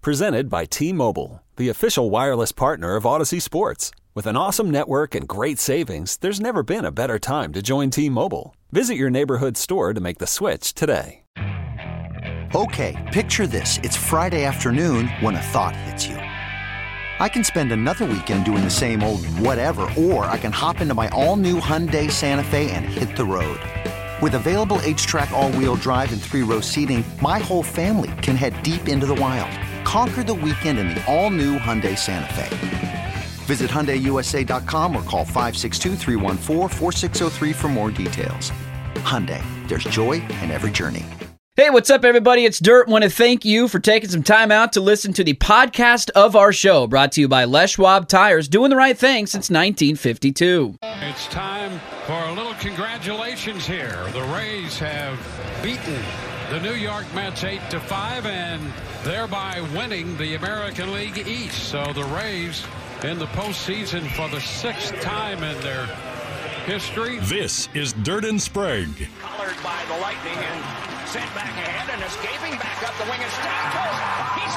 Presented by T-Mobile, the official wireless partner of Odyssey Sports. With an awesome network and great savings, there's never been a better time to join T-Mobile. Visit your neighborhood store to make the switch today. Okay, picture this. It's Friday afternoon when a thought hits you. I can spend another weekend doing the same old whatever, or I can hop into my all-new Hyundai Santa Fe and hit the road. With available H-Track all-wheel drive and 3-row seating, my whole family can head deep into the wild. Conquer the weekend in the all-new Hyundai Santa Fe. Visit HyundaiUSA.com or call 562-314-4603 for more details. Hyundai, there's joy in every journey. Hey, what's up, everybody? It's Dirt. Want to thank you for taking some time out to listen to the podcast of our show, brought to you by Les Schwab Tires, doing the right thing since 1952. It's time for a little congratulations here. The Rays have beaten the New York Mets 8-5 and thereby winning the American League East. So the Rays in the postseason for the 6th time in their history. This is Dirt and Sprague. Collared by the Lightning and sent back ahead and escaping back up the wing is Stamkos. He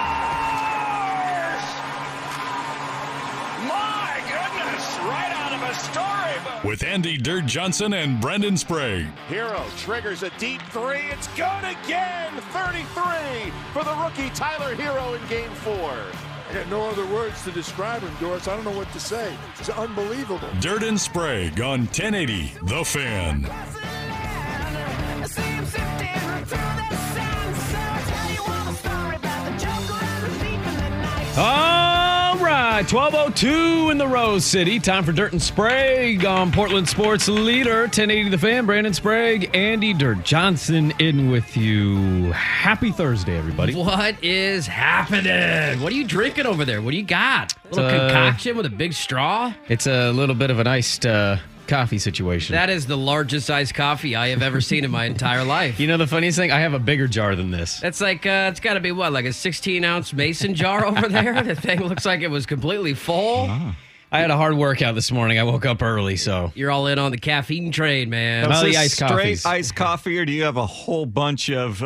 scores! My goodness, right out of a storybook. With Andy Dirt Johnson and Brendan Sprague. Hero triggers a deep three. It's good again. 33 for the rookie Tyler Hero in Game 4. I got no other words to describe him, Doris. I don't know what to say. It's unbelievable. Dirt and Sprague on 1080 The Fan. All right, 12:02 in the Rose City. Time for Dirt and Sprague on Portland Sports Leader, 1080 The Fan. Brandon Sprague, Andy Dirt Johnson in with you. Happy Thursday, everybody. What is happening? What are you drinking over there? What do you got? A little concoction with a big straw? It's a little bit of an iced coffee situation. That is the largest iced coffee I have ever seen in my entire life. You know the funniest thing? I have a bigger jar than this. That's like, it's got to be what, like a 16-ounce mason jar over there? The thing looks like it was completely full. Oh. I had a hard workout this morning. I woke up early, so. You're all in on the caffeine train, man. Well, Is the this iced straight coffees. iced coffee, or do you have a whole bunch of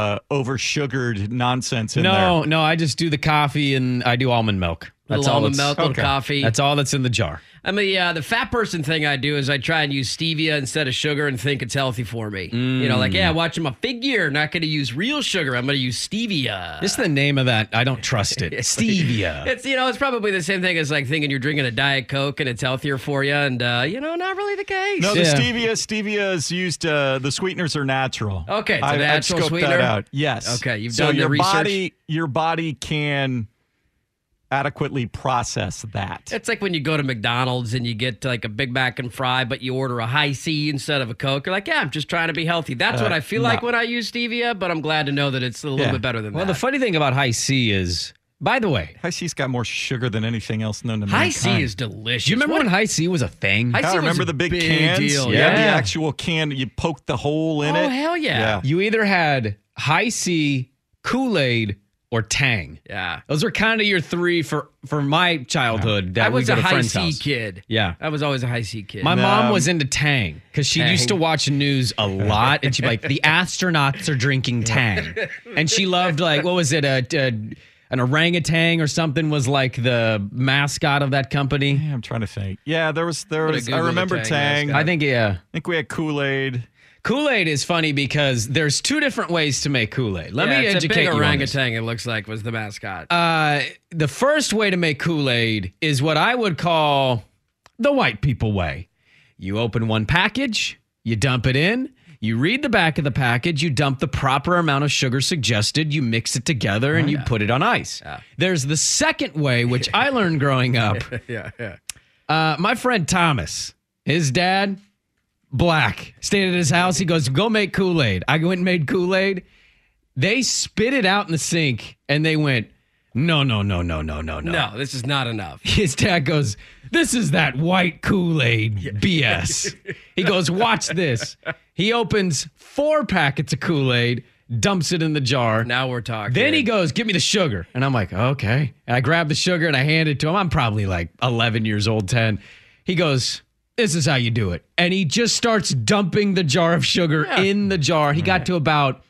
over-sugared nonsense in there? No, I just do the coffee and I do almond milk. Little almond milk, little coffee. That's all that's in the jar. I mean, the fat person thing I do is I try and use stevia instead of sugar and think it's healthy for me. You know, like, watching my figure, not going to use real sugar. I'm going to use stevia. Just the name of that, I don't trust it. Stevia. It's probably the same thing as like thinking you're drinking a Diet Coke and it's healthier for you, and not really the case. No, the stevia is used. The sweeteners are natural. Okay, it's a natural I've scoped sweetener. that out. Yes. Okay, you've done the research. Your body can adequately process that. It's like when you go to McDonald's and you get like a Big Mac and fry, but you order a high C instead of a Coke. You're like, I'm just trying to be healthy. That's what I feel like when I use stevia, but I'm glad to know that it's a little bit better than that. Well, the funny thing about High C is, by the way, High C's got more sugar than anything else known to High mankind. C is delicious. Do you remember when High C was a thing? High C remember was the big big cans? deal. Yeah, Yeah. the actual can. You poke the hole in it. Oh, hell yeah. You either had High C, Kool-Aid, or Tang. Yeah. Those were kind of your three for my childhood. That I was we a go to High friends' C house. kid. Yeah. I was always a High C kid. My mom was into Tang because she used to watch news a lot, and she'd be like, the astronauts are drinking Tang. And she loved, like, what was it, an orangutan or something was like the mascot of that company. Yeah, I'm trying to think. Yeah, there was. I Google remember the Tang. mascot. I think we had Kool-Aid. Kool-Aid is funny because there's two different ways to make Kool-Aid. Let me it's educate a big you on this. orangutan, it looks like, was the mascot. The first way to make Kool-Aid is what I would call the white people way. You open one package, you dump it in, you read the back of the package, you dump the proper amount of sugar suggested, you mix it together, and you put it on ice. Yeah. There's the second way, which I learned growing up. My friend Thomas, his dad, black, stayed at his house. He goes, go make Kool-Aid. I went and made Kool-Aid. They spit it out in the sink, and they went, no. No, this is not enough. His dad goes, this is that white Kool-Aid BS. He goes, watch this. He opens 4 packets of Kool-Aid, dumps it in the jar. Now we're talking. Then he goes, give me the sugar. And I'm like, okay. And I grab the sugar and I hand it to him. I'm probably like 11 years old, 10. He goes, this is how you do it. And he just starts dumping the jar of sugar in the jar. He got to about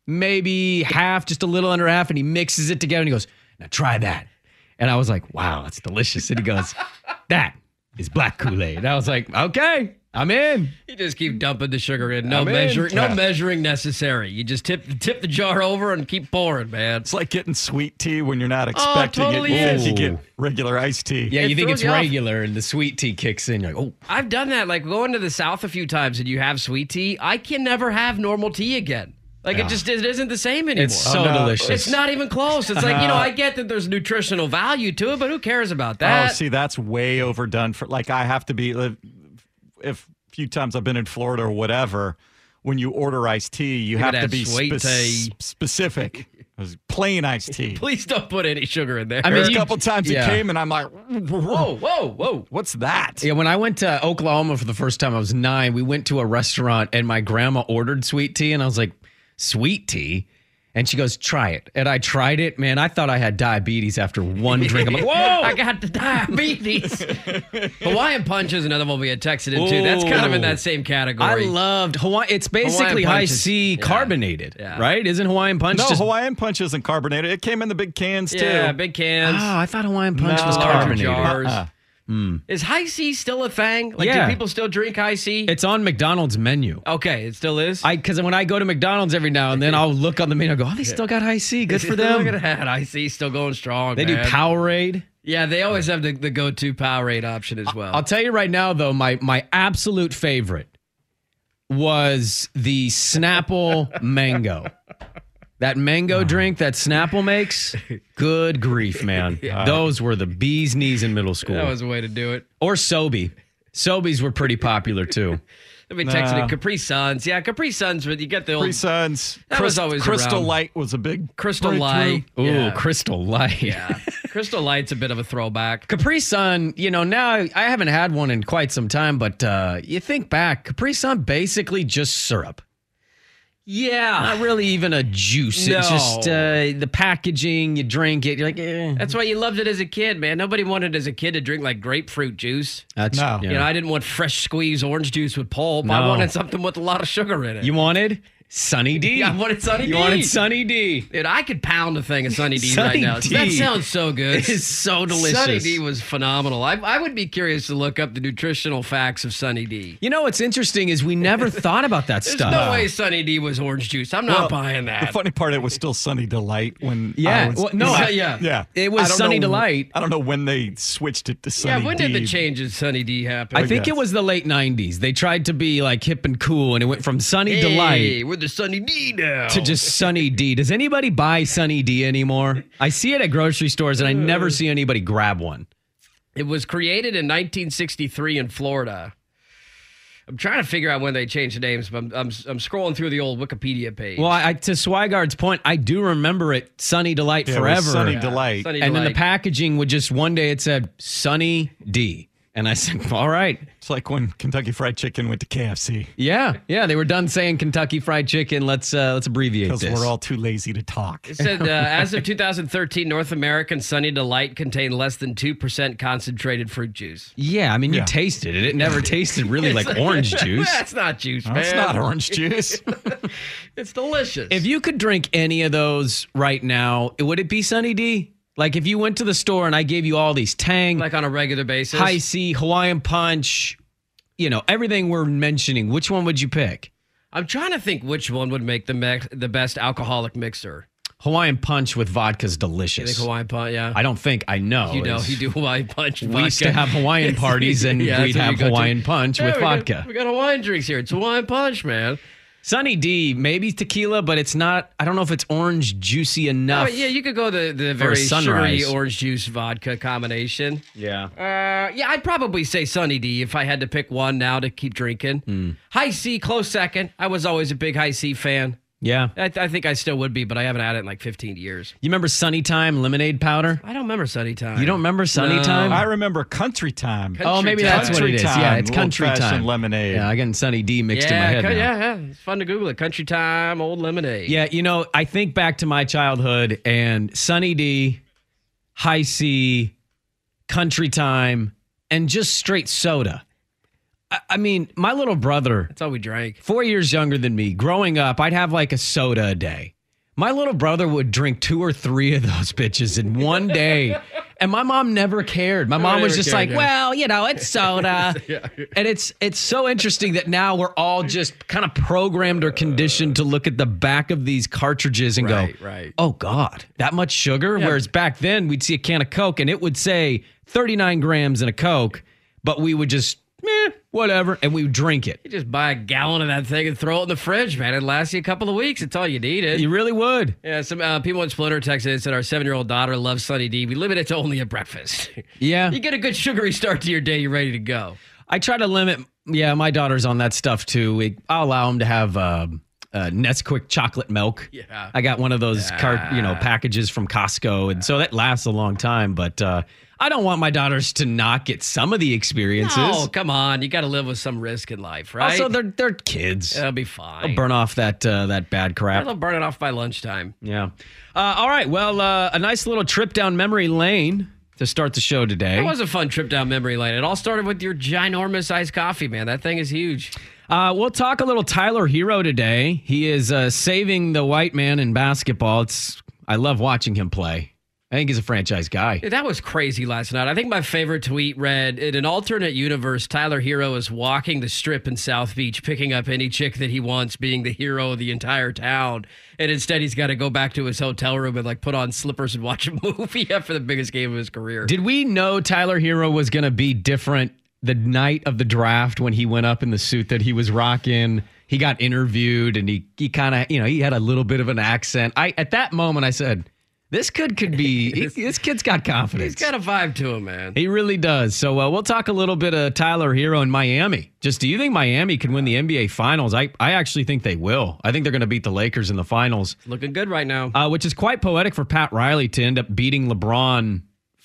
maybe half, just a little under half, and he mixes it together and he goes, now try that. And I was like, wow, that's delicious. And he goes, that is black Kool-Aid. And I was like, okay, I'm in. You just keep dumping the sugar in. No measuring necessary. You just tip the jar over and keep pouring, man. It's like getting sweet tea when you're not expecting totally it. is. You get regular iced tea. Yeah, you think it's throws you off. regular and the sweet tea kicks in. You're like, oh. I've done that, like going to the South a few times and you have sweet tea. I can never have normal tea again. Like it isn't the same anymore. It's so delicious. It's not even close. It's like, I get that there's nutritional value to it, but who cares about that? Oh, see, that's way overdone. For like, I have to be, if a few times I've been in Florida or whatever, when you order iced tea, you have to be specific. Plain iced tea. Please don't put any sugar in there. I mean, a couple times he came and I'm like, whoa. What's that? Yeah, when I went to Oklahoma for the first time, I was 9. We went to a restaurant and my grandma ordered sweet tea and I was like, sweet tea? And she goes, try it. And I tried it. Man, I thought I had diabetes after one drink. I'm like, whoa! I got the diabetes. Hawaiian Punch is another one we had texted into. That's kind of in that same category. I loved Hawaiian. It's basically high C carbonated, right? Isn't Hawaiian Punch No, Hawaiian Punch isn't carbonated. It came in the big cans, too. Yeah, big cans. Oh, I thought Hawaiian Punch was carbonated. Jars. Is high C still a thing? Like, do people still drink high C? It's on McDonald's menu. Okay, it still is? Because when I go to McDonald's every now and then, I'll look on the menu and go, oh, they still got high C. Good for them. Look at that. High C still going strong, They do Powerade. Yeah, they always have the go-to Powerade option as well. I'll tell you right now, though, my absolute favorite was the Snapple Mango. That mango drink that Snapple makes, good grief, man. Those were the bee's knees in middle school. That was a way to do it. Or Sobe. Sobeys were pretty popular, too. Let me text it. Capri Suns. Yeah, Capri Suns, you get the old... Capri Suns. That was always Crystal around. Light was a big... Crystal Light. Ooh, Crystal Light. Yeah. Crystal Light's a bit of a throwback. Capri Sun, now I haven't had one in quite some time, but you think back, Capri Sun basically just syrup. Yeah. Not really even a juice. No. It's just the packaging, you drink it, you're like, eh. That's why you loved it as a kid, man. Nobody wanted as a kid to drink like grapefruit juice. No. Yeah. I didn't want fresh squeezed orange juice with pulp. No. I wanted something with a lot of sugar in it. You wanted Sunny D. Yeah, I wanted Sunny D. You wanted Sunny D. Dude, I could pound a thing of Sunny D Sunny right now. D. That sounds so good. It is so delicious. Sunny D was phenomenal. I would be curious to look up the nutritional facts of Sunny D. What's interesting is we never thought about that There's stuff. no way Sunny D was orange juice. I'm not buying that. The funny part, it was still Sunny Delight when Yeah. Yeah. It was Sunny know, Delight. I don't know when they switched it to Sunny D. Yeah, when did the change in Sunny D happen? I think it was the late 90s. They tried to be like hip and cool, and it went from Sunny Delight we're the Sunny D now. to just Sunny D. Does anybody buy Sunny D anymore? I see it at grocery stores, and I never see anybody grab one. It was created in 1963 in Florida. I'm trying to figure out when they changed the names, but I'm scrolling through the old Wikipedia page. Well, to Swigard's point, I do remember it Sunny Delight Yeah, it forever. was Sunny Delight. Sunny And then the Delight. packaging would just, one day it said Sunny D. And I said, all right. It's like when Kentucky Fried Chicken went to KFC. Yeah, they were done saying Kentucky Fried Chicken. Let's abbreviate Because this. we're all too lazy to talk. It said, as of 2013, North American Sunny Delight contained less than 2% concentrated fruit juice. Yeah, I mean, you tasted it. It never tasted really like orange juice. That's not juice, man. That's not orange juice. It's delicious. If you could drink any of those right now, would it be Sunny D? Like if you went to the store and I gave you all these Tang, like on a regular basis, High C, Hawaiian Punch, everything we're mentioning, which one would you pick? I'm trying to think which one would make the best alcoholic mixer. Hawaiian Punch with vodka is You delicious. think Hawaiian Punch? Yeah. I don't think. I know. You do Hawaiian Punch. We used to have Hawaiian parties and Yeah, we'd that's what have you go to. Hawaiian Punch with vodka. We got Hawaiian drinks here. It's Hawaiian Punch, man. Sunny D, maybe tequila, but it's not. I don't know if it's orange juicy enough. Oh, yeah, you could go the for a very sugary sunrise. orange juice vodka combination. Yeah. Yeah, I'd probably say Sunny D if I had to pick one now to keep drinking. High C, close second. I was always a big High C fan. Yeah. I think I still would be, but I haven't had it in like 15 years. You remember Sunny Time lemonade powder? I don't remember Sunny Time. You don't remember Sunny No. Time? I remember Country Time. Oh, maybe that's what it is. Yeah, it's country Old-fashioned time. lemonade. Yeah, I got Sunny D mixed in my head now. Yeah. It's fun to Google it. Country Time, old lemonade. Yeah, I think back to my childhood and Sunny D, High C, Country Time, and just straight soda. I mean, my little brother, That's all we drank. 4 years younger than me, growing up, I'd have like a soda a day. My little brother would drink 2 or 3 of those bitches in one day. And my mom never cared. My mom was just like, well, it's soda. And it's so interesting that now we're all just kind of programmed or conditioned to look at the back of these cartridges and go, oh, God, that much sugar? Yeah. Whereas back then we'd see a can of Coke and it would say 39 grams in a Coke, but we would just, whatever, and we would drink it. You just buy a gallon of that thing and throw it in the fridge, man. It'd last you a couple of weeks. It's all you needed. You really would. Yeah, some people in Splinter texted said our 7-year-old daughter loves Sunny D. We limit it to only at breakfast. Yeah. You get a good sugary start to your day, you're ready to go. I try to limit, my daughter's on that stuff too. I'll allow them to have Nesquik chocolate milk. Yeah. I got one of those packages from Costco, and so that lasts a long time, but I don't want my daughters to not get some of the experiences. Oh, come on. You got to live with some risk in life, right? Also, they're kids. It'll be fine. They'll burn off that bad crap. They'll burn it off by lunchtime. Yeah. All right. Well, a nice little trip down memory lane to start the show today. It was a fun trip down memory lane. It all started with your ginormous iced coffee, man. That thing is huge. We'll talk a little Tyler Hero today. He is saving the white man in basketball. I love watching him play. I think he's a franchise guy. That was crazy last night. I think my favorite tweet read, in an alternate universe, Tyler Hero is walking the strip in South Beach, picking up any chick that he wants, being the hero of the entire town. And instead, he's got to go back to his hotel room and put on slippers and watch a movie after the biggest game of his career. Did we know Tyler Hero was going to be different the night of the draft when he went up in the suit that he was rocking? He got interviewed and he kind of, he had a little bit of an accent. At that moment, I said, this kid could be, this kid's got confidence. He's got a vibe to him, man. He really does. So we'll talk a little bit of Tyler Hero in Miami. Do you think Miami can win the NBA Finals? I actually think they will. I think they're going to beat the Lakers in the finals. Looking good right now. Which is quite poetic for Pat Riley to end up beating LeBron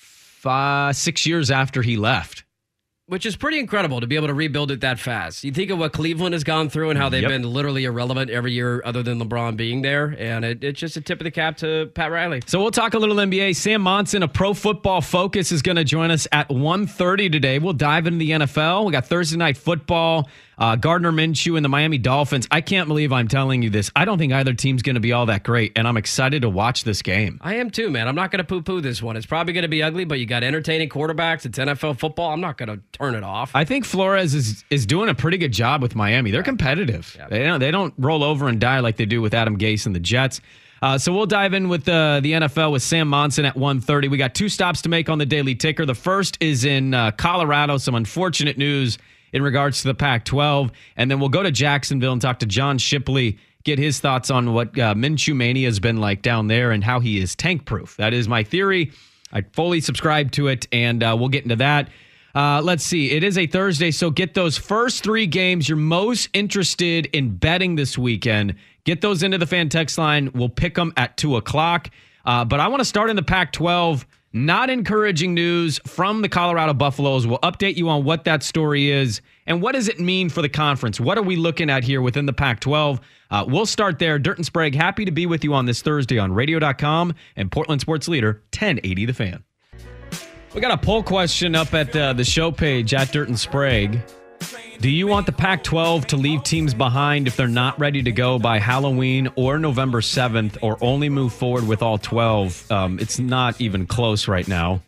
6 years after he left. Which is pretty incredible to be able to rebuild it that fast. You think of what Cleveland has gone through and how they've been literally irrelevant every year other than LeBron being there. And it's just a tip of the cap to Pat Riley. So we'll talk a little NBA. Sam Monson of Pro Football Focus is going to join us at 1:30 today. We'll dive into the NFL. We got Thursday Night Football. Gardner Minshew and the Miami Dolphins. I can't believe I'm telling you this. I don't think either team's going to be all that great, and I'm excited to watch this game. I am too, man. I'm not going to poo-poo this one. It's probably going to be ugly, but you got entertaining quarterbacks. It's NFL football. I'm not going to turn it off. I think Flores is doing a pretty good job with Miami. They're competitive. Yeah. They don't roll over and die like they do with Adam Gase and the Jets. So we'll dive in with the NFL with Sam Monson at 1:30. We got 2 stops to make on the Daily Ticker. The first is in Colorado. Some unfortunate news in regards to the Pac-12. And then we'll go to Jacksonville and talk to John Shipley, get his thoughts on what Minshew Mania has been like down there and how he is tank-proof. That is my theory. I fully subscribe to it, and we'll get into that. Let's see. It is a Thursday, so get those first 3 games you're most interested in betting this weekend. Get those into the fan text line. We'll pick them at 2 o'clock. But I want to start in the Pac-12. Not encouraging news from the Colorado Buffaloes. We'll update you on what that story is and what does it mean for the conference. What are we looking at here within the Pac-12? We'll start there. Dirt and Sprague, happy to be with you on this Thursday on radio.com and Portland Sports Leader 1080 The Fan. We got a poll question up at the show page at Dirt and Sprague. Do you want the Pac-12 to leave teams behind if they're not ready to go by Halloween or November 7th, or only move forward with all 12? It's not even close right now.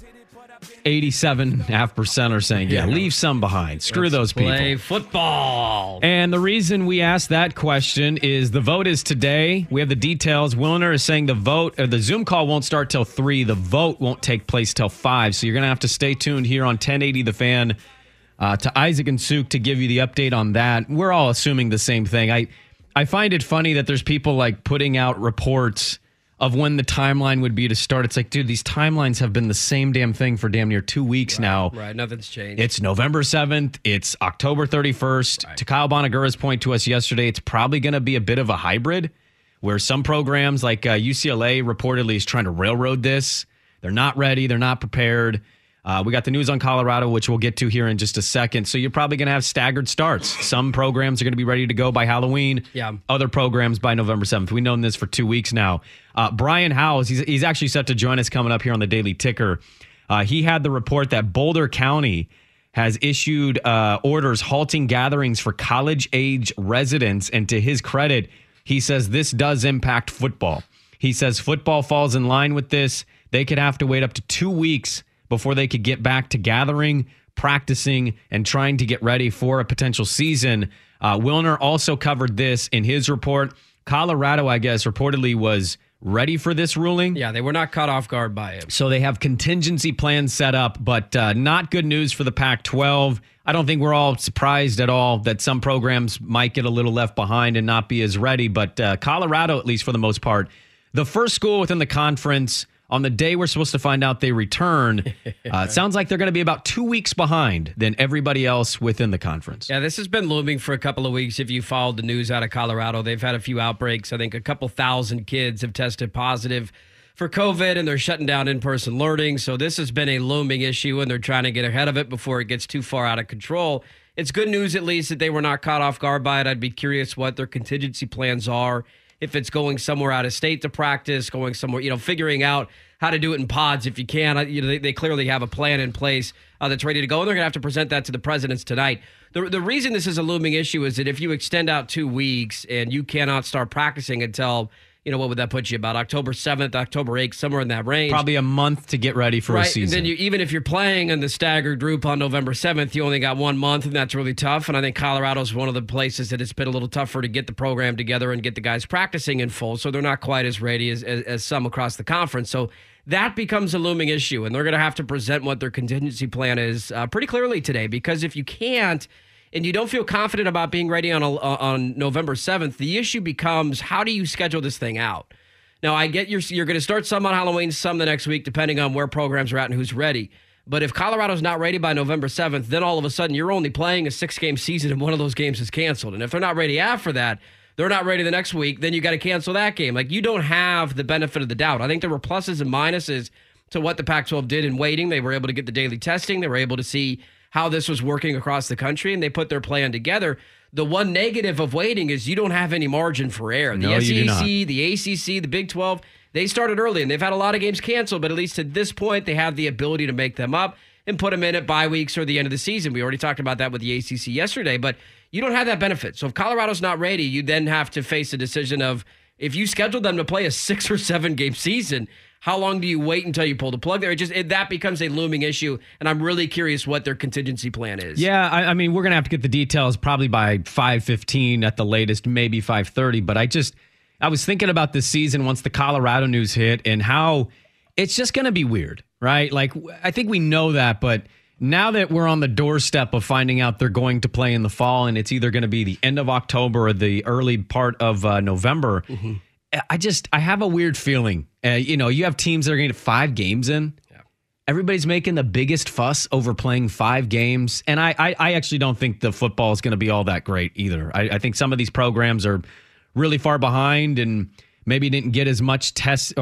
87.5% are saying, leave some behind. Screw those people. Play football. And the reason we asked that question is the vote is today. We have the details. Willner is saying the Zoom call won't start till 3. The vote won't take place till 5. So you're going to have to stay tuned here on 1080 The Fan to Isaac and Suk to give you the update on that. We're all assuming the same thing. I find it funny that there's people putting out reports of when the timeline would be to start. It's like, dude, these timelines have been the same damn thing for damn near 2 weeks now. Right, nothing's changed. It's November 7th. It's October 31st. Right. To Kyle Bonagura's point to us yesterday, it's probably going to be a bit of a hybrid where some programs like UCLA reportedly is trying to railroad this. They're not ready. They're not prepared. We got the news on Colorado, which we'll get to here in just a second. So you're probably going to have staggered starts. Some programs are going to be ready to go by Halloween. Yeah. Other programs by November 7th. We've known this for 2 weeks now. Brian Howes, he's actually set to join us coming up here on the Daily Ticker. He had the report that Boulder County has issued orders halting gatherings for college-age residents. And to his credit, He says this does impact football. He says football falls in line with this. They could have to wait up to 2 weeks before they could get back to gathering, practicing, and trying to get ready for a potential season. Wilner also covered this in his report. Colorado, I guess, reportedly was ready for this ruling. Yeah, they were not caught off guard by it. So they have contingency plans set up, but not good news for the Pac-12. I don't think we're all surprised at all that some programs might get a little left behind and not be as ready, but Colorado, at least for the most part, the first school within the conference, on the day we're supposed to find out they return, it sounds like they're going to be about 2 weeks behind than everybody else within the conference. Yeah, this has been looming for a couple of weeks. If you followed the news out of Colorado, they've had a few outbreaks. I think a couple thousand kids have tested positive for COVID, and they're shutting down in-person learning. So this has been a looming issue, and they're trying to get ahead of it before it gets too far out of control. It's good news, at least, that they were not caught off guard by it. I'd be curious what their contingency plans are. If it's going somewhere out of state to practice, going somewhere, figuring out how to do it in pods if you can. They clearly have a plan in place that's ready to go, and they're going to have to present that to the presidents tonight. The reason this is a looming issue is that if you extend out 2 weeks and you cannot start practicing until, what would that put you, about October 7th, October 8th, somewhere in that range. Probably a month to get ready for a season. And then even if you're playing in the staggered group on November 7th, you only got 1 month, and that's really tough. And I think Colorado's one of the places that it's been a little tougher to get the program together and get the guys practicing in full, so they're not quite as ready as some across the conference. So that becomes a looming issue, and they're going to have to present what their contingency plan is pretty clearly today, because if you can't, and you don't feel confident about being ready on November 7th, the issue becomes, how do you schedule this thing out? Now, I get you're going to start some on Halloween, some the next week, depending on where programs are at and who's ready. But if Colorado's not ready by November 7th, then all of a sudden you're only playing a 6-game season and one of those games is canceled. And if they're not ready after that, they're not ready the next week, then you got to cancel that game. Like, you don't have the benefit of the doubt. I think there were pluses and minuses to what the Pac-12 did in waiting. They were able to get the daily testing. They were able to see how this was working across the country, and they put their plan together. The one negative of waiting is you don't have any margin for error. The SEC, the ACC, the Big 12, they started early, and they've had a lot of games canceled, but at least at this point, they have the ability to make them up and put them in at bye weeks or the end of the season. We already talked about that with the ACC yesterday, but you don't have that benefit. So if Colorado's not ready, you then have to face a decision of, if you schedule them to play a 6 or 7 game season, how long do you wait until you pull the plug there? That becomes a looming issue, and I'm really curious what their contingency plan is. Yeah, I mean, we're going to have to get the details probably by 5:15 at the latest, maybe 5:30. But I was thinking about this season once the Colorado news hit, and how it's just going to be weird, right? Like, I think we know that, but now that we're on the doorstep of finding out they're going to play in the fall, and it's either going to be the end of October or the early part of November, I have a weird feeling. You have teams that are going to get 5 games in. Yeah. Everybody's making the biggest fuss over playing 5 games. And I actually don't think the football is going to be all that great either. I think some of these programs are really far behind and maybe didn't get as much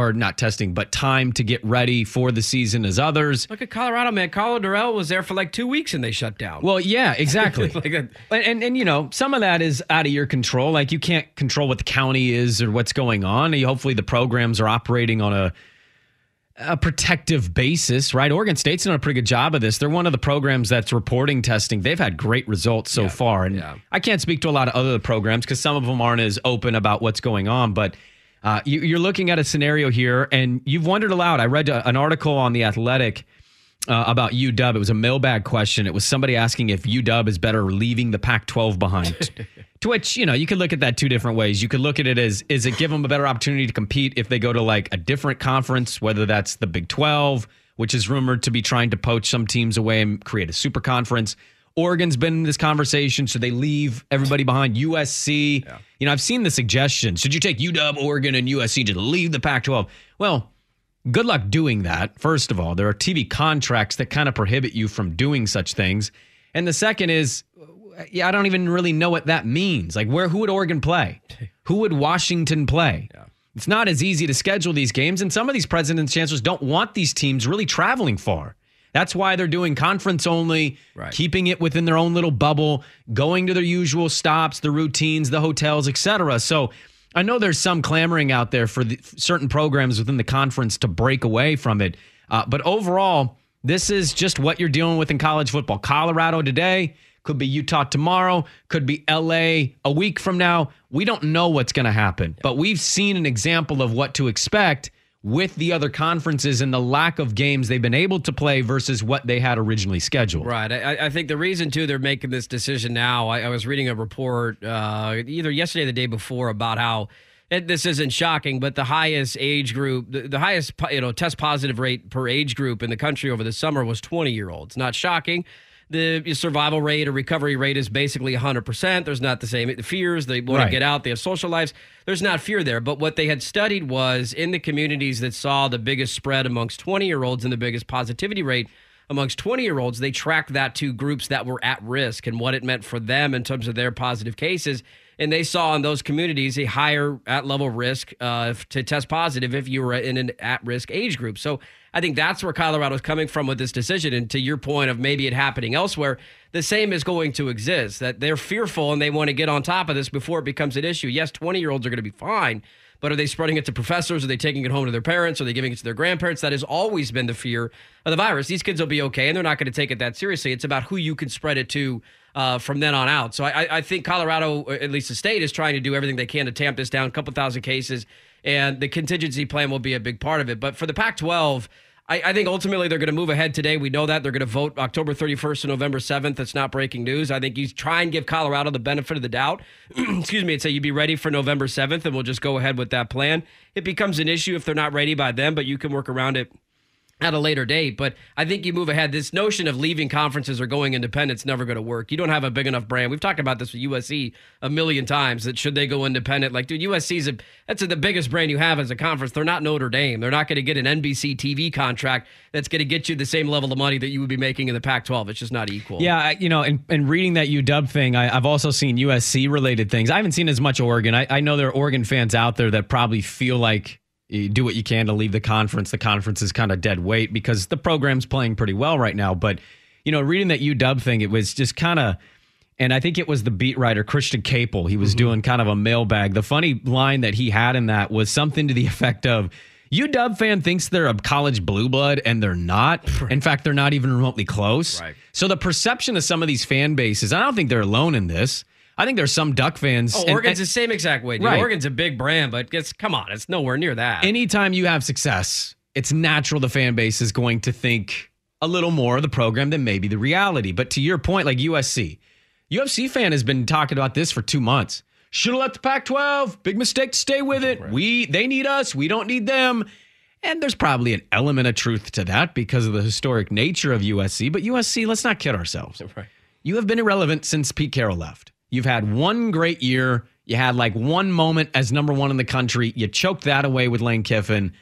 time to get ready for the season as others. Look at Colorado, man. Carlo Durrell was there for like 2 weeks and they shut down. Well, yeah, exactly. And some of that is out of your control. Like, you can't control what the county is or what's going on. Hopefully the programs are operating on a protective basis, right? Oregon State's done a pretty good job of this. They're one of the programs that's reporting testing. They've had great results so far. And I can't speak to a lot of other programs because some of them aren't as open about what's going on, but you're looking at a scenario here, and you've wondered aloud. I read an article on The Athletic about UW. It was a mailbag question. It was somebody asking if UW is better leaving the Pac-12 behind. To which, you could look at that 2 different ways. You could look at it as, is it give them a better opportunity to compete if they go to like a different conference, whether that's the Big 12, which is rumored to be trying to poach some teams away and create a super conference. Oregon's been in this conversation. Should they leave everybody behind? USC. Yeah. I've seen the suggestion. Should you take UW, Oregon, and USC to leave the Pac-12? Well, good luck doing that. First of all, there are TV contracts that kind of prohibit you from doing such things. And the second is, I don't even really know what that means. Like, who would Oregon play? Who would Washington play? Yeah. It's not as easy to schedule these games. And some of these presidents' chancellors don't want these teams really traveling far. That's why they're doing conference only, keeping it within their own little bubble, going to their usual stops, the routines, the hotels, etc. So I know there's some clamoring out there for certain programs within the conference to break away from it. But overall, this is just what you're dealing with in college football. Colorado today, could be Utah tomorrow, could be LA a week from now. We don't know what's going to happen, but we've seen an example of what to expect with the other conferences and the lack of games they've been able to play versus what they had originally scheduled. Right. I think the reason, too, they're making this decision now, I was reading a report either yesterday or the day before about how this isn't shocking, but the highest age group, the highest test positive rate per age group in the country over the summer was 20-year-olds. Not shocking. The survival rate or recovery rate is basically 100%. There's not the same fears. They want to get out. They have social lives. There's not fear there. But what they had studied was in the communities that saw the biggest spread amongst 20-year-olds and the biggest positivity rate amongst 20-year-olds, they tracked that to groups that were at risk and what it meant for them in terms of their positive cases. And they saw in those communities a higher at-level risk to test positive if you were in an at-risk age group. So I think that's where Colorado's coming from with this decision. And to your point of maybe it happening elsewhere, the same is going to exist, that they're fearful and they want to get on top of this before it becomes an issue. Yes, 20-year-olds are going to be fine, but are they spreading it to professors? Are they taking it home to their parents? Are they giving it to their grandparents? That has always been the fear of the virus. These kids will be okay, and they're not going to take it that seriously. It's about who you can spread it to from then on out. So I think Colorado, at least the state, is trying to do everything they can to tamp this down, a couple thousand cases, and the contingency plan will be a big part of it. But for the Pac-12, I think ultimately they're going to move ahead today. We know that. They're going to vote October 31st and November 7th. That's not breaking news. I think you try and give Colorado the benefit of the doubt. Excuse me, and say you'd be ready for November 7th, and we'll just go ahead with that plan. It becomes an issue if they're not ready by then, but you can work around it at a later date. But I think you move ahead. This notion of leaving conferences or going independent is never going to work. You don't have a big enough brand. We've talked about this with USC a million times, that should they go independent? Like, dude, USC's that's the biggest brand you have as a conference. They're not Notre Dame. They're not going to get an NBC TV contract that's going to get you the same level of money that you would be making in the Pac-12. It's just not equal. Yeah, and reading that UW thing, I've also seen USC-related things. I haven't seen as much Oregon. I know there are Oregon fans out there that probably feel like you do what you can to leave the conference. The conference is kind of dead weight because the program's playing pretty well right now. But, reading that UW thing, it was just kind of, and I think it was the beat writer, Christian Capel. He was doing kind of a mailbag. The funny line that he had in that was something to the effect of, UW fan thinks they're a college blue blood, and they're not. In fact, they're not even remotely close. Right. So the perception of some of these fan bases, I don't think they're alone in this. I think there's some Duck fans. Oh, Oregon's the same exact way. Right. Oregon's a big brand, but come on, it's nowhere near that. Anytime you have success, it's natural the fan base is going to think a little more of the program than maybe the reality. But to your point, like UFC fan has been talking about this for 2 months. Should have left the Pac-12. Big mistake to stay with it. Right. They need us. We don't need them. And there's probably an element of truth to that because of the historic nature of USC. But USC, let's not kid ourselves. Right. You have been irrelevant since Pete Carroll left. You've had one great year. You had like one moment as number one in the country. You choked that away with Lane Kiffin.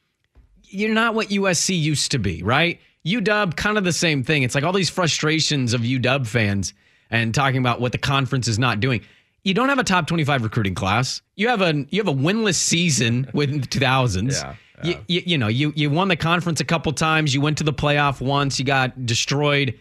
You're not what USC used to be, right? UW, kind of the same thing. It's like all these frustrations of UW fans and talking about what the conference is not doing. You don't have a top 25 recruiting class. You have a winless season with the 2000s. Yeah. You won the conference a couple times. You went to the playoff once. You got destroyed.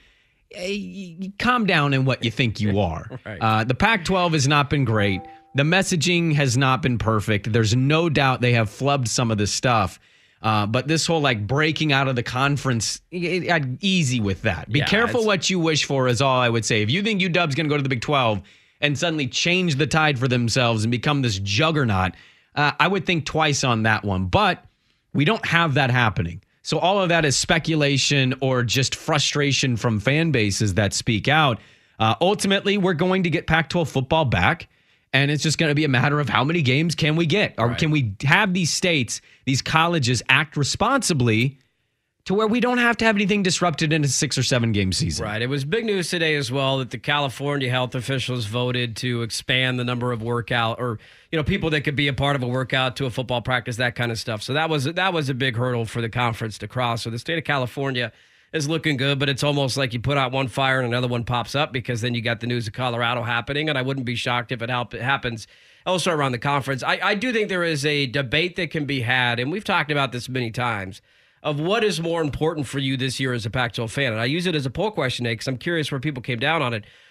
You calm down in what you think you are. Right. The Pac-12 has not been great. The messaging has not been perfect. There's no doubt they have flubbed some of this stuff. But this whole breaking out of the conference, easy with that. Be careful what you wish for is all I would say. If you think UW's going to go to the Big 12 and suddenly change the tide for themselves and become this juggernaut, I would think twice on that one. But we don't have that happening. So all of that is speculation or just frustration from fan bases that speak out. Ultimately, we're going to get Pac-12 football back, and it's just going to be a matter of how many games can we get? Or can we have these states, these colleges act responsibly to where we don't have to have anything disrupted in a 6 or 7 game season? Right. It was big news today as well that the California health officials voted to expand the number of workout or people that could be a part of a workout to a football practice, that kind of stuff. So that was a big hurdle for the conference to cross. So the state of California is looking good, but it's almost like you put out one fire and another one pops up because then you got the news of Colorado happening, and I wouldn't be shocked if it happens elsewhere around the conference. I do think there is a debate that can be had, and we've talked about this many times, of what is more important for you this year as a Pac-12 fan. And I use it as a poll question, because I'm curious where people came down on it.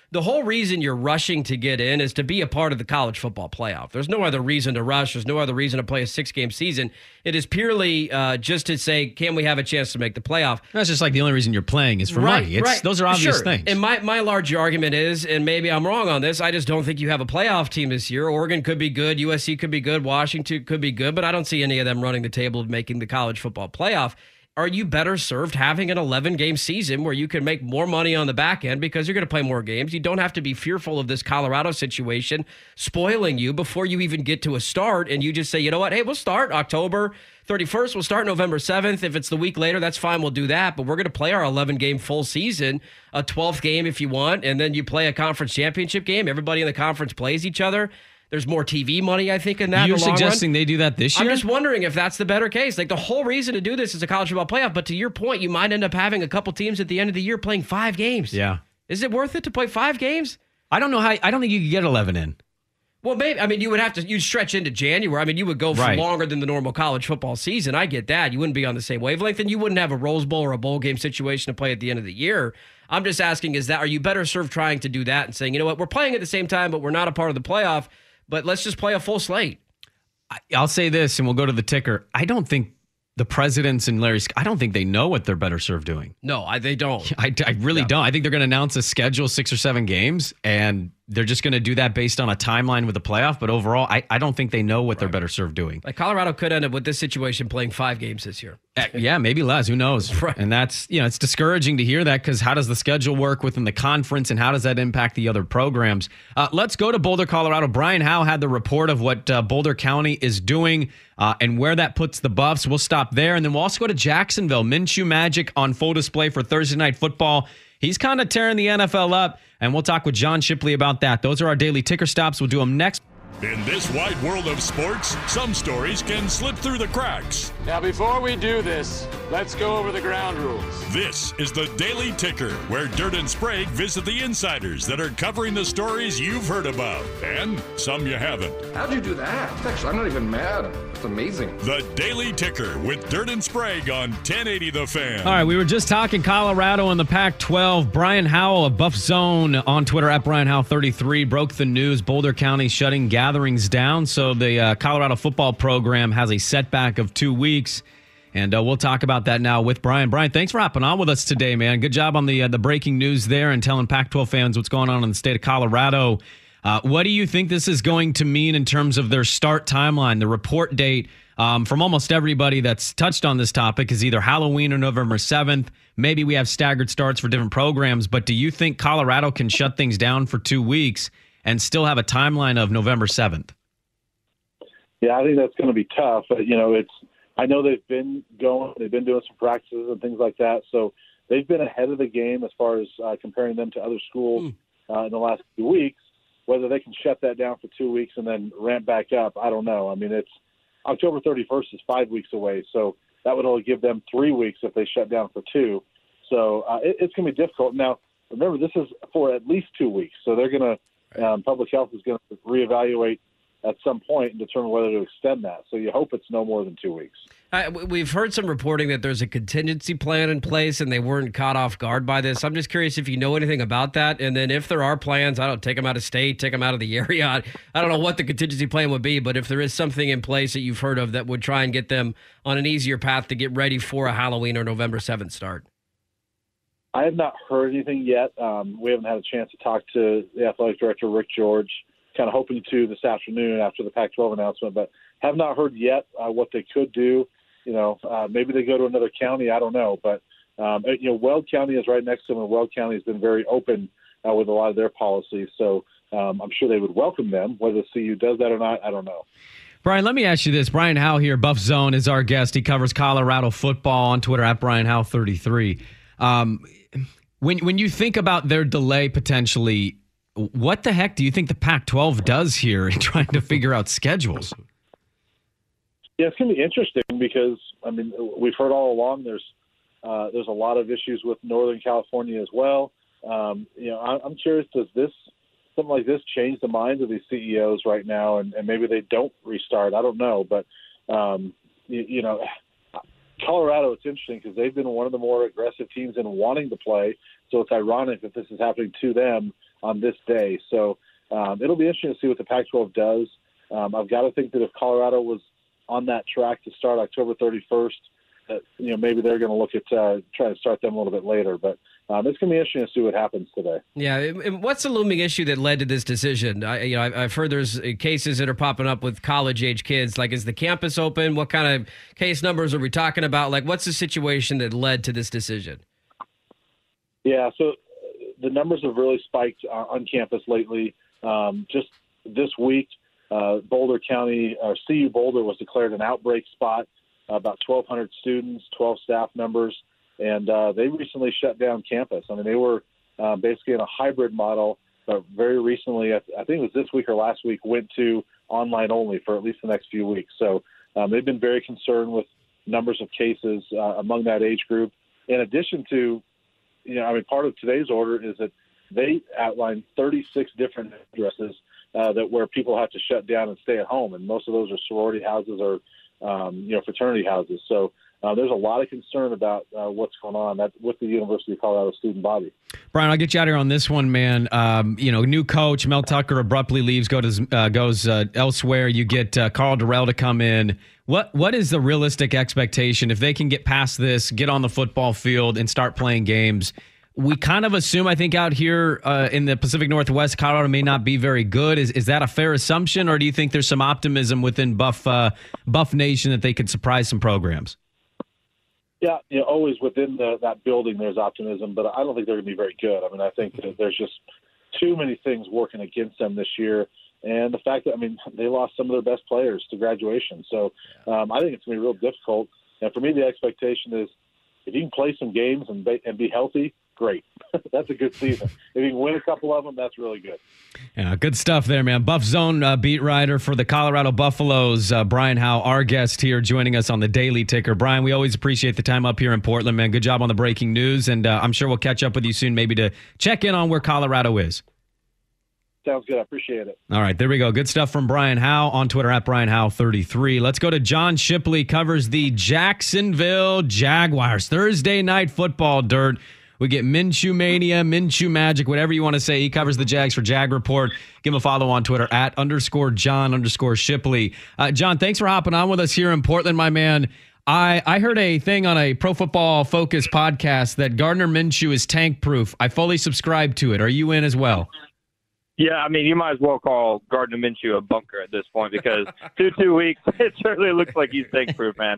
the whole reason you're rushing to get in is to be a part of the college football playoff. There's no other reason to rush. There's no other reason to play a 6-game season. It is purely just to say, can we have a chance to make the playoff? That's just like the only reason you're playing is for money. Those are obvious things. And my large argument is, and maybe I'm wrong on this, I just don't think you have a playoff team this year. Oregon could be good. USC could be good. Washington could be good. But I don't see any of them running the table of making the college football playoff. Are you better served having an 11-game season where you can make more money on the back end because you're going to play more games? You don't have to be fearful of this Colorado situation spoiling you before you even get to a start, and you just say, you know what, hey, we'll start October 31st. We'll start November 7th. If it's the week later, that's fine. We'll do that, but we're going to play our 11-game full season, a 12th game if you want, and then you play a conference championship game. Everybody in the conference plays each other. There's more TV money, I think, in that. You're suggesting they do that this year? I'm just wondering if that's the better case. Like, the whole reason to do this is a college football playoff. But to your point, you might end up having a couple teams at the end of the year playing 5 games. Yeah. Is it worth it to play 5 games? I don't know how. I don't think you could get 11 in. Well, maybe. I mean, you'd stretch into January. I mean, you would go for longer than the normal college football season. I get that. You wouldn't be on the same wavelength, and you wouldn't have a Rose Bowl or a bowl game situation to play at the end of the year. I'm just asking, are you better served trying to do that and saying, you know what, we're playing at the same time, but we're not a part of the playoff, but let's just play a full slate? I'll say this, and we'll go to the ticker. I don't think the presidents and I don't think they know what they're better served doing. No, they don't. I really don't. I think they're going to announce a schedule, 6 or 7 games, and they're just going to do that based on a timeline with the playoff. But overall, I don't think they know what they're better served doing. Like, Colorado could end up with this situation playing 5 games this year. Yeah, maybe less. Who knows? Right. And that's, it's discouraging to hear that, because how does the schedule work within the conference, and how does that impact the other programs? Let's go to Boulder, Colorado. Brian Howe had the report of what Boulder County is doing and where that puts the Buffs. We'll stop there, and then we'll also go to Jacksonville. Minshew Magic on full display for Thursday Night Football. He's kind of tearing the NFL up, and we'll talk with John Shipley about that. Those are our daily ticker stops. We'll do them next. In this wide world of sports, some stories can slip through the cracks. Now, before we do this, let's go over the ground rules. This is the Daily Ticker, where Dirt and Sprague visit the insiders that are covering the stories you've heard about, and some you haven't. How'd you do that? Actually, I'm not even mad. It's amazing. The Daily Ticker with Dirt and Sprague on 1080 The Fan. All right, we were just talking Colorado in the Pac-12. Brian Howell of Buff Zone on Twitter at Brian Howell 33 broke the news. Boulder County shutting gatherings down, so the Colorado football program has a setback of 2 weeks, and we'll talk about that now with Brian. Brian, thanks for hopping on with us today, man. Good job on the breaking news there and telling Pac-12 fans what's going on in the state of Colorado. What do you think this is going to mean in terms of their start timeline? The report date from almost everybody that's touched on this topic is either Halloween or November 7th. Maybe we have staggered starts for different programs, but do you think Colorado can shut things down for 2 weeks and still have a timeline of November 7th? Yeah, I think that's going to be tough. But, I know they've been doing some practices and things like that. So they've been ahead of the game as far as comparing them to other schools in the last few weeks. Whether they can shut that down for 2 weeks and then ramp back up, I don't know. I mean, it's October 31st is 5 weeks away. So that would only give them 3 weeks if they shut down for 2. So it's going to be difficult. Now, remember, this is for at least 2 weeks. So they're going to, public health is going to reevaluate at some point and determine whether to extend that. So you hope it's no more than 2 weeks. We've heard some reporting that there's a contingency plan in place and they weren't caught off guard by this. I'm just curious if you know anything about that. And then if there are plans, take them out of state, take them out of the area. I don't know what the contingency plan would be, but if there is something in place that you've heard of that would try and get them on an easier path to get ready for a Halloween or November 7th start. I have not heard anything yet. We haven't had a chance to talk to the athletic director, Rick George, kind of hoping to this afternoon after the Pac-12 announcement, but have not heard yet what they could do. Maybe they go to another county. I don't know. But, Weld County is right next to them, and Weld County has been very open with a lot of their policies. So I'm sure they would welcome them. Whether the CU does that or not, I don't know. Brian, let me ask you this. Brian Howe here, Buff Zone, is our guest. He covers Colorado football on Twitter at Brian Howe 33. When you think about their delay potentially, what the heck do you think the Pac-12 does here in trying to figure out schedules? Yeah, it's going to be interesting because, we've heard all along there's a lot of issues with Northern California as well. I'm curious, does something like this change the minds of these CEOs right now, and maybe they don't restart? I don't know. But, Colorado, it's interesting because they've been one of the more aggressive teams in wanting to play, so it's ironic that this is happening to them on this day. So it'll be interesting to see what the Pac-12 does. I've got to think that if Colorado was on that track to start October 31st, that maybe they're going to look at trying to start them a little bit later. But it's going to be interesting to see what happens today. Yeah, and what's the looming issue that led to this decision? I've heard there's cases that are popping up with college-age kids. Like, is the campus open? What kind of case numbers are we talking about? Like, what's the situation that led to this decision? Yeah, so the numbers have really spiked on campus lately. Just this week, Boulder County, CU Boulder was declared an outbreak spot. About 1,200 students, 12 staff members, and they recently shut down campus. I mean, they were basically in a hybrid model, but very recently, I think it was this week or last week, went to online only for at least the next few weeks. So they've been very concerned with numbers of cases among that age group. In addition to, part of today's order is that they outlined 36 different addresses where people have to shut down and stay at home, and most of those are sorority houses or fraternity houses. So there's a lot of concern about what's going on with the University of Colorado student body. Brian, I'll get you out here on this one, man. New coach Mel Tucker abruptly leaves, goes elsewhere. You get Karl Dorrell to come in. What is the realistic expectation if they can get past this, get on the football field, and start playing games? We kind of assume, I think, out here in the Pacific Northwest, Colorado may not be very good. Is that a fair assumption, or do you think there's some optimism within Buff Nation that they could surprise some programs? Yeah, always within that building there's optimism, but I don't think they're going to be very good. I mean, I think that there's just too many things working against them this year, and the fact that, they lost some of their best players to graduation. So I think it's going to be real difficult. And for me, the expectation is if you can play some games and be healthy, great. That's a good season. If you can win a couple of them, that's really good. Yeah, good stuff there, man. Buff Zone beat writer for the Colorado Buffaloes, Brian Howe, our guest here, joining us on the Daily Ticker. Brian, we always appreciate the time up here in Portland, man. Good job on the breaking news, and I'm sure we'll catch up with you soon, maybe to check in on where Colorado is. Sounds good. I appreciate it. All right, there we go. Good stuff from Brian Howe on Twitter at BrianHowe33. Let's go to John Shipley, covers the Jacksonville Jaguars. Thursday night football, Dirt. We get Minshew Mania, Minshew Magic, whatever you want to say. He covers the Jags for Jag Report. Give him a follow on Twitter at _John_Shipley. John, thanks for hopping on with us here in Portland, my man. I heard a thing on a Pro Football Focus podcast that Gardner Minshew is tank proof. I fully subscribe to it. Are you in as well? Yeah, you might as well call Gardner Minshew a bunker at this point because through 2 weeks, it certainly looks like he's tank proof, man.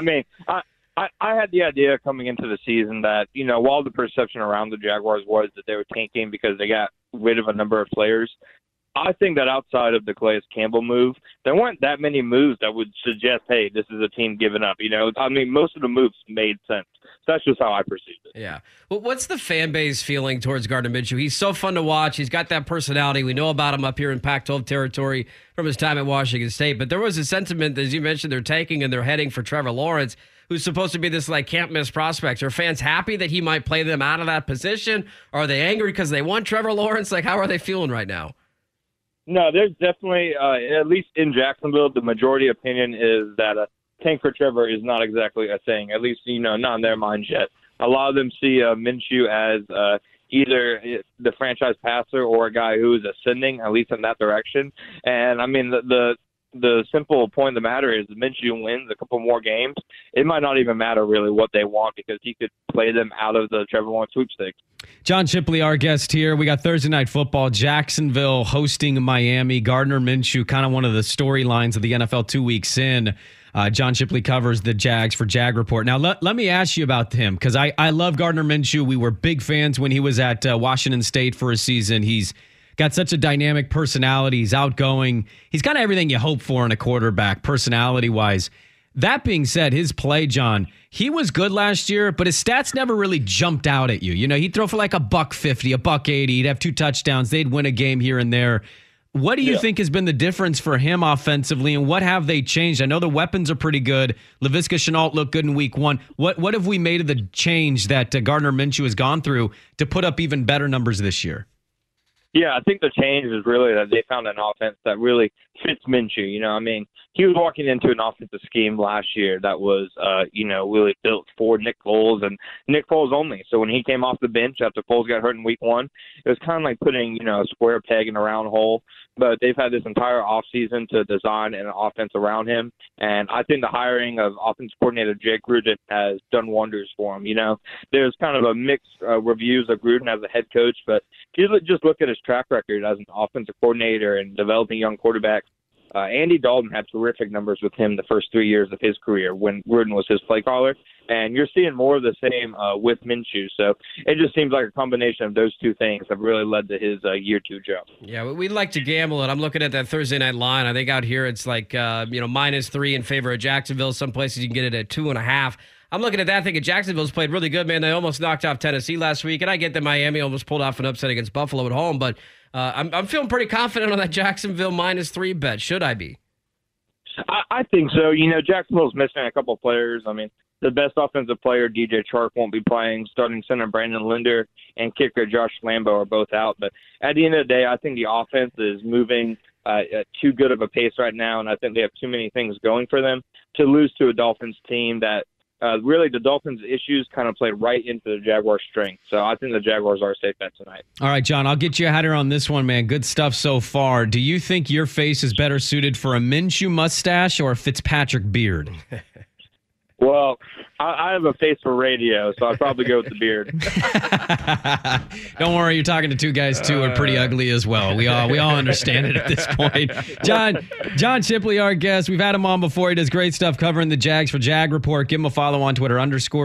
I had the idea coming into the season that, while the perception around the Jaguars was that they were tanking because they got rid of a number of players, I think that outside of the Calais Campbell move, there weren't that many moves that would suggest, hey, this is a team giving up. Most of the moves made sense. So that's just how I perceived it. Yeah. Well, what's the fan base feeling towards Gardner Minshew? He's so fun to watch. He's got that personality. We know about him up here in Pac-12 territory from his time at Washington State. But there was a sentiment, as you mentioned, they're tanking and they're heading for Trevor Lawrence, who's supposed to be this can't miss prospect. Are fans happy that he might play them out of that position? Are they angry because they want Trevor Lawrence? How are they feeling right now? No, there's definitely, at least in Jacksonville, the majority opinion is that a tank for Trevor is not exactly a thing, at least, not in their minds yet. A lot of them see Minshew as either the franchise passer or a guy who is ascending, at least in that direction. And, the simple point of the matter is Minshew wins a couple more games. It might not even matter really what they want because he could play them out of the Trevor Lawrence sweepstakes. John Shipley, our guest here. We got Thursday Night Football, Jacksonville hosting Miami. Gardner Minshew, kind of one of the storylines of the NFL 2 weeks in. John Shipley covers the Jags for Jag Report. Now, let me ask you about him because I love Gardner Minshew. We were big fans when he was at Washington State for a season. He's got such a dynamic personality. He's outgoing. He's got everything you hope for in a quarterback, personality-wise. That being said, his play, John, he was good last year, but his stats never really jumped out at you. He'd throw for like $150, $180. He'd have 2 touchdowns. They'd win a game here and there. What do you think has been the difference for him offensively, and what have they changed? I know the weapons are pretty good. Laviska Shenault looked good in week 1. What have we made of the change that Gardner Minshew has gone through to put up even better numbers this year? Yeah, I think the change is really that they found an offense that really fits Minshew. he was walking into an offensive scheme last year that was, really built for Nick Foles and Nick Foles only. So when he came off the bench after Foles got hurt in week 1, it was kind of like putting, a square peg in a round hole. But they've had this entire offseason to design an offense around him. And I think the hiring of offensive coordinator Jake Gruden has done wonders for him. There's kind of a mixed reviews of Gruden as a head coach, but if you just look at his track record as an offensive coordinator and developing young quarterbacks, Andy Dalton had terrific numbers with him the first 3 years of his career when Gruden was his play caller. And you're seeing more of the same with Minshew. So it just seems like a combination of those two things have really led to his year 2 jump. Yeah, we'd like to gamble it. I'm looking at that Thursday night line. I think out here it's like, -3 in favor of Jacksonville. Some places you can get it at 2.5. I'm looking at that thinking Jacksonville's played really good, man. They almost knocked off Tennessee last week. And I get that Miami almost pulled off an upset against Buffalo at home. But I'm feeling pretty confident on that Jacksonville -3 bet. Should I be? I think so. Jacksonville's missing a couple of players. I mean, the best offensive player, DJ Chark, won't be playing. Starting center Brandon Linder and kicker Josh Lambo are both out. But at the end of the day, I think the offense is moving at too good of a pace right now, and I think they have too many things going for them to lose to a Dolphins team that really the Dolphins' issues kind of play right into the Jaguars' strength. So I think the Jaguars are a safe bet tonight. All right, John, I'll get you a header on this one, man. Good stuff so far. Do you think your face is better suited for a Minshew mustache or a Fitzpatrick beard? Well, I have a face for radio, so I'd probably go with the beard. Don't worry, you're talking to two guys too are pretty ugly as well. We all understand it at this point. John Shipley, our guest. We've had him on before. He does great stuff covering the Jags for Jag Report. Give him a follow on Twitter,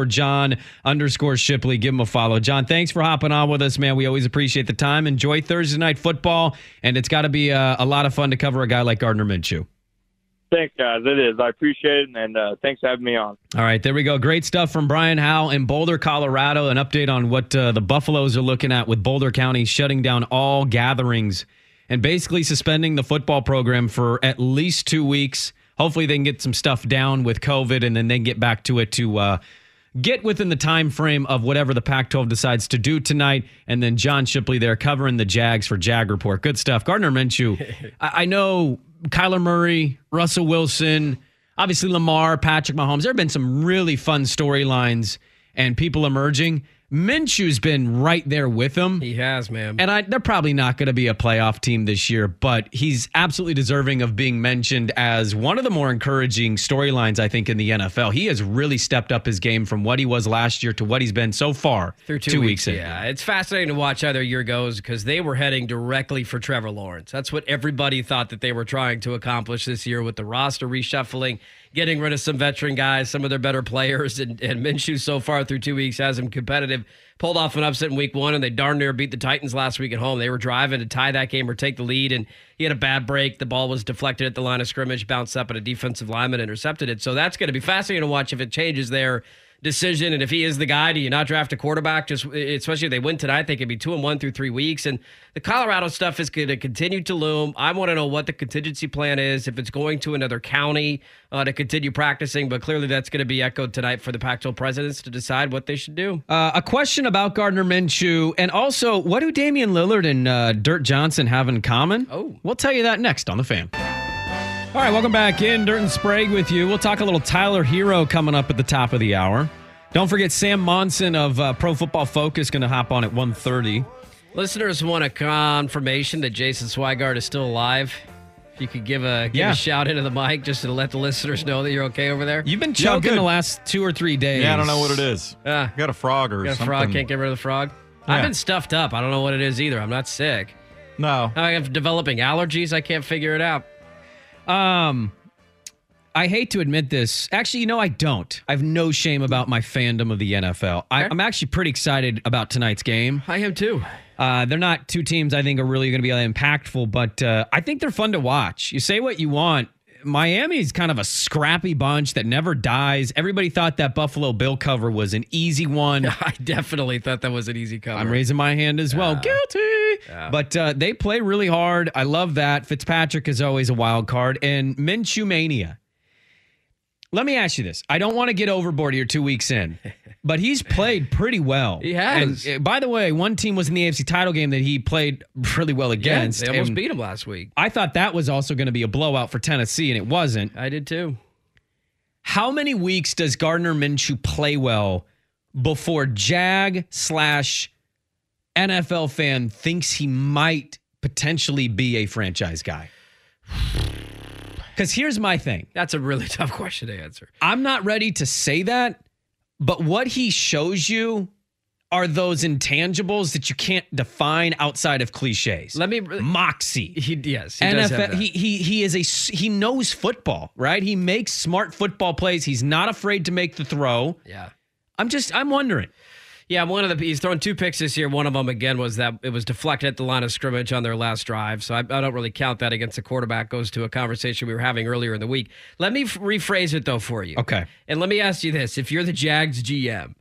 _John_Shipley. Give him a follow. John, thanks for hopping on with us, man. We always appreciate the time. Enjoy Thursday night football, and it's got to be a lot of fun to cover a guy like Gardner Minshew. Thanks, guys. It is. I appreciate it, and thanks for having me on. All right, there we go. Great stuff from Brian Howell in Boulder, Colorado. An update on what the Buffaloes are looking at with Boulder County shutting down all gatherings and basically suspending the football program for at least 2 weeks. Hopefully they can get some stuff down with COVID, and then they can get back to it to get within the time frame of whatever the Pac-12 decides to do tonight. And then John Shipley there covering the Jags for Jag Report. Good stuff. Gardner Minshew, I know Kyler Murray, Russell Wilson, obviously Lamar, Patrick Mahomes. There have been some really fun storylines and people emerging. Minshew's been right there with them. He has, man. And they're probably not going to be a playoff team this year, but he's absolutely deserving of being mentioned as one of the more encouraging storylines, I think, in the NFL. He has really stepped up his game from what he was last year to what he's been so far through 2 weeks in. Yeah, it's fascinating to watch how their year goes because they were heading directly for Trevor Lawrence. That's what everybody thought that they were trying to accomplish this year with the roster reshuffling, getting rid of some veteran guys, some of their better players, and Minshew so far through 2 weeks has him competitive. Pulled off an upset in week 1, and they darn near beat the Titans last week at home. They were driving to tie that game or take the lead, and he had a bad break. The ball was deflected at the line of scrimmage, bounced up, and a defensive lineman intercepted it. So that's going to be fascinating to watch if it changes their decision. And if he is the guy, do you not draft a quarterback? Just especially if they win tonight, they could be 2-1 through 3 weeks. And the Colorado stuff is going to continue to loom. I want to know what the contingency plan is, if it's going to another county to continue practicing. But clearly that's going to be echoed tonight for the Pac-12 presidents to decide what they should do. A question about Gardner Minshew, and also what do Damian Lillard and Dirt Johnson have in common? Oh, we'll tell you that next on The Fan. All right, welcome back in. Dirt and Sprague with you. We'll talk a little Tyler Hero coming up at the top of the hour. Don't forget Sam Monson of Pro Football Focus going to hop on at 1:30. Listeners want a confirmation that Jason Swigart is still alive. If you could give a shout into the mic just to let the listeners know that you're okay over there. You've been choking the last 2 or 3 days. Yeah, I don't know what it is. Got a frog or something. Frog, can't get rid of the frog. Yeah. I've been stuffed up. I don't know what it is either. I'm not sick. No. I'm developing allergies. I can't figure it out. I hate to admit this. Actually, I don't. I have no shame about my fandom of the NFL. I'm actually pretty excited about tonight's game. I am too. They're not two teams I think are really going to be impactful, but I think they're fun to watch. You say what you want. Miami's kind of a scrappy bunch that never dies. Everybody thought that Buffalo Bill cover was an easy one. I definitely thought that was an easy cover. I'm raising my hand as well. Guilty. Yeah. But they play really hard. I love that. Fitzpatrick is always a wild card. And Minshew Mania. Let me ask you this. I don't want to get overboard here 2 weeks in, but he's played pretty well. He has. And by the way, one team was in the AFC title game that he played really well against. Yeah, they almost beat him last week. I thought that was also going to be a blowout for Tennessee, and it wasn't. I did too. How many weeks does Gardner Minshew play well before Jag/NFL fan thinks he might potentially be a franchise guy? Because here's my thing. That's a really tough question to answer. I'm not ready to say that, but what he shows you are those intangibles that you can't define outside of cliches. Moxie. He does have NFL. that. He knows football, right? He makes smart football plays. He's not afraid to make the throw. Yeah. I'm wondering. Yeah, he's thrown 2 picks this year. One of them, again, was that it was deflected at the line of scrimmage on their last drive. So I don't really count that against the quarterback. Goes to a conversation we were having earlier in the week. Let me rephrase it, though, for you. Okay. And let me ask you this. If you're the Jags GM,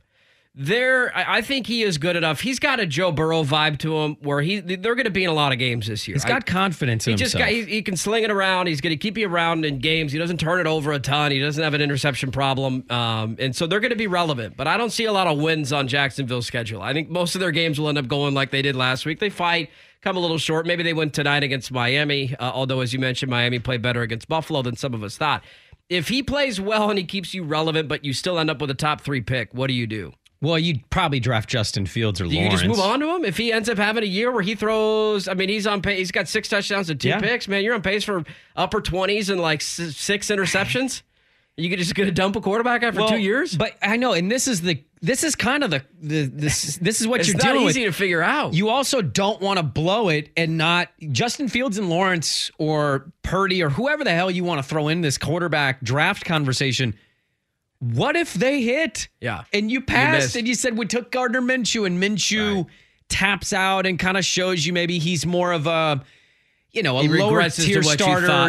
I think he is good enough. He's got a Joe Burrow vibe to him where they're going to be in a lot of games this year. He's got confidence in himself. He can sling it around. He's going to keep you around in games. He doesn't turn it over a ton. He doesn't have an interception problem. And so they're going to be relevant. But I don't see a lot of wins on Jacksonville's schedule. I think most of their games will end up going like they did last week. They fight, come a little short. Maybe they win tonight against Miami, although, as you mentioned, Miami played better against Buffalo than some of us thought. If he plays well and he keeps you relevant, but you still end up with a top 3 pick, what do you do? Well, you'd probably draft Justin Fields or Lawrence. Do you just move on to him? If he ends up having a year where he throws, he's on pace. He's got 6 touchdowns and 2 picks. Man, you're on pace for upper 20s and like 6 interceptions. You just going to dump a quarterback after 2 years? But I know, and this is kind of this is what you're dealing with. It's not easy to figure out. You also don't want to blow it and not Justin Fields and Lawrence or Purdy or whoever the hell you want to throw in this quarterback draft conversation. What if they hit? Yeah. And you passed and you said we took Gardner Minshew and Minshew taps out and kind of shows you maybe he's more of a lower tier starter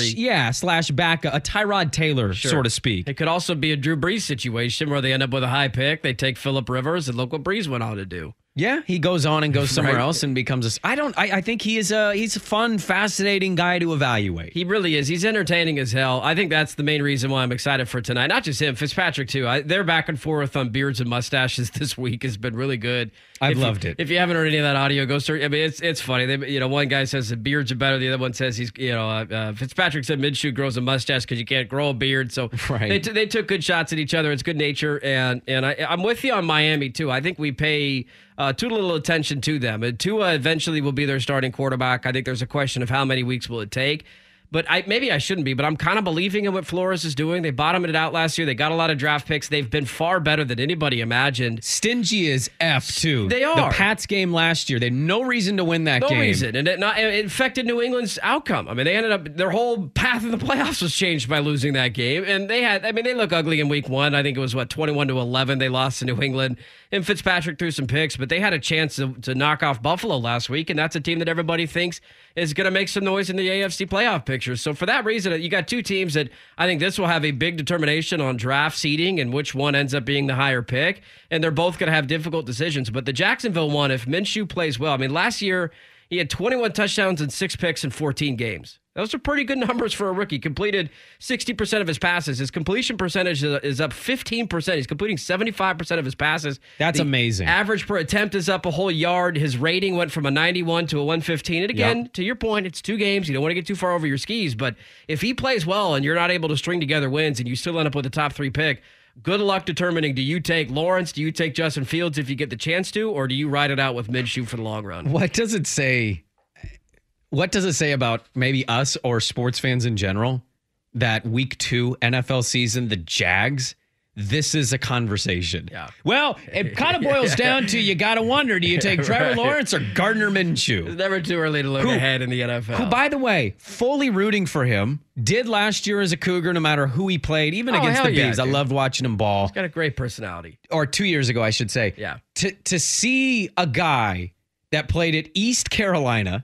slash backup, a Tyrod Taylor, so to speak. It could also be a Drew Brees situation where they end up with a high pick. They take Phillip Rivers and look what Brees went on to do. Yeah, he goes on and goes somewhere else and becomes I think he's a fun, fascinating guy to evaluate. He really is. He's entertaining as hell. I think that's the main reason why I'm excited for tonight. Not just him, Fitzpatrick too. They're back and forth on beards and mustaches this week. Has been really good. I've loved it. If you haven't heard any of that audio, go search. It's funny. One guy says the beards are better. The other one says Fitzpatrick said Minshew grows a mustache because you can't grow a beard. So they took good shots at each other. It's good nature, and I'm with you on Miami too. I think we pay too little attention to them. Tua eventually will be their starting quarterback. I think there's a question of how many weeks will it take. But maybe I shouldn't be, but I'm kind of believing in what Flores is doing. They bottomed it out last year. They got a lot of draft picks. They've been far better than anybody imagined. Stingy as F, too. They are. The Pats game last year, they had no reason to win that game. No reason. And it affected New England's outcome. They ended up, their whole path in the playoffs was changed by losing that game. And they look ugly in week 1. I think it was, 21-11. They lost to New England. And Fitzpatrick threw some picks, but they had a chance to knock off Buffalo last week, and that's a team that everybody thinks is going to make some noise in the AFC playoff picture. So for that reason, you got 2 teams that I think this will have a big determination on draft seeding and which one ends up being the higher pick, and they're both going to have difficult decisions. But the Jacksonville one, if Minshew plays well, last year he had 21 touchdowns and 6 picks in 14 games. Those are pretty good numbers for a rookie. Completed 60% of his passes. His completion percentage is up 15%. He's completing 75% of his passes. That's amazing. Average per attempt is up a whole yard. His rating went from a 91 to a 115. And again, to your point, it's 2 games. You don't want to get too far over your skis. But if he plays well and you're not able to string together wins and you still end up with a top 3 pick, good luck determining, do you take Lawrence? Do you take Justin Fields if you get the chance to? Or do you ride it out with Minshew for the long run? What does it say? What does it say about maybe us or sports fans in general that week 2 NFL season, the Jags, this is a conversation? Yeah. Well, it kind of boils down to you got to wonder, do you take Trevor Lawrence or Gardner Minshew? It's never too early to look ahead in the NFL. Who, by the way, fully rooting for him, did last year as a Cougar no matter who he played, even against the Bees. I loved watching him ball. He's got a great personality. Or 2 years ago, I should say. Yeah. To see a guy that played at East Carolina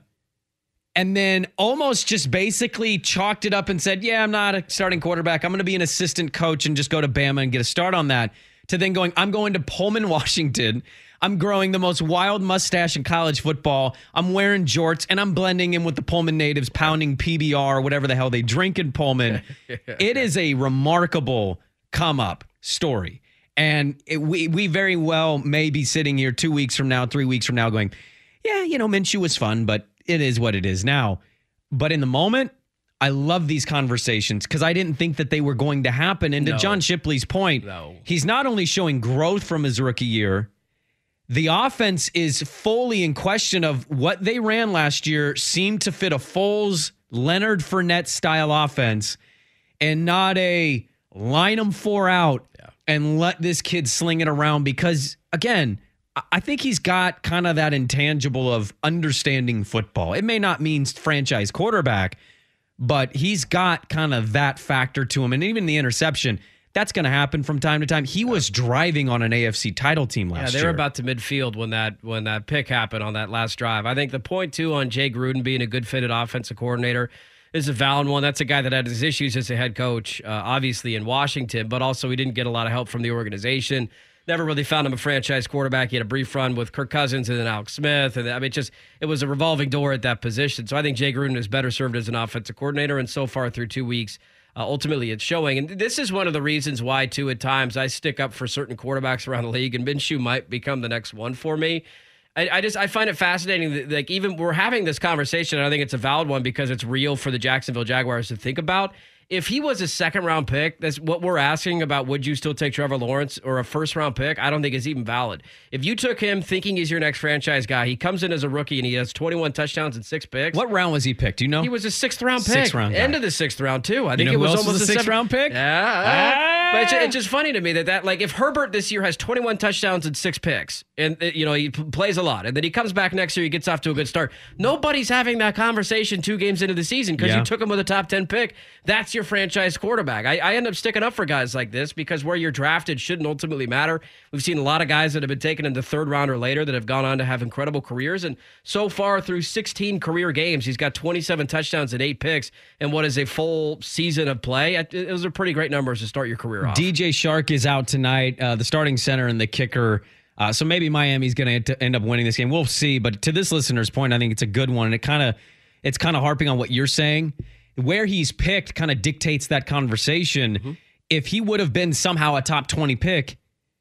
and then almost just basically chalked it up and said, yeah, I'm not a starting quarterback. I'm going to be an assistant coach and just go to Bama and get a start on that. to then going, I'm going to Pullman, Washington. I'm growing the most wild mustache in college football. I'm wearing jorts, and I'm blending in with the Pullman natives, pounding PBR, whatever the hell they drink in Pullman. It is a remarkable come-up story. And we very well may be sitting here 2 weeks from now, 3 weeks from now going, yeah, Minshew was fun, but it is what it is now. But in the moment, I love these conversations because I didn't think that they were going to happen. And to John Shipley's point, he's not only showing growth from his rookie year, the offense is fully in question of what they ran last year seemed to fit a Foles, Leonard Fournette style offense and not a line them 4 out and let this kid sling it around because, again, I think he's got kind of that intangible of understanding football. It may not mean franchise quarterback, but he's got kind of that factor to him. And even the interception, that's going to happen from time to time. He was driving on an AFC title team last year. Yeah, they were about to midfield when that pick happened on that last drive. I think the point, too, on Jay Gruden being a good fitted offensive coordinator is a valid one. That's a guy that had his issues as a head coach, obviously in Washington, but also he didn't get a lot of help from the organization. Never really found him a franchise quarterback. He had a brief run with Kirk Cousins and then Alex Smith. And it was a revolving door at that position. So I think Jay Gruden is better served as an offensive coordinator. And so far through 2 weeks, ultimately it's showing. And this is one of the reasons why, too, at times I stick up for certain quarterbacks around the league. And Minshew might become the next one for me. I find it fascinating that, like, even we're having this conversation, and I think it's a valid one because it's real for the Jacksonville Jaguars to think about. If he was a second-round pick, that's what we're asking about. Would you still take Trevor Lawrence or a first-round pick? I don't think is even valid. If you took him thinking he's your next franchise guy, he comes in as a rookie and he has 21 touchdowns and 6 picks. What round was he picked? Do you know? He was a 6th-round pick. 6th round guy. End of the 6th round, too. I think it was almost almost a 6th-round pick? Yeah. But it's just funny to me that like, if Herbert this year has 21 touchdowns and 6 picks, and he plays a lot, and then he comes back next year, he gets off to a good start. Nobody's having that conversation 2 games into the season because you took him with a top 10 pick. That's your franchise quarterback. I end up sticking up for guys like this because where you're drafted shouldn't ultimately matter. We've seen a lot of guys that have been taken in the 3rd round or later that have gone on to have incredible careers. And so far through 16 career games, he's got 27 touchdowns and 8 picks and what is a full season of play. Those are pretty great numbers to start your career off. DJ Shark is out tonight, the starting center and the kicker. So maybe Miami's going to end up winning this game. We'll see. But to this listener's point, I think it's a good one. And it's kind of harping on what you're saying. Where he's picked kind of dictates that conversation. Mm-hmm. If he would have been somehow a top 20 pick,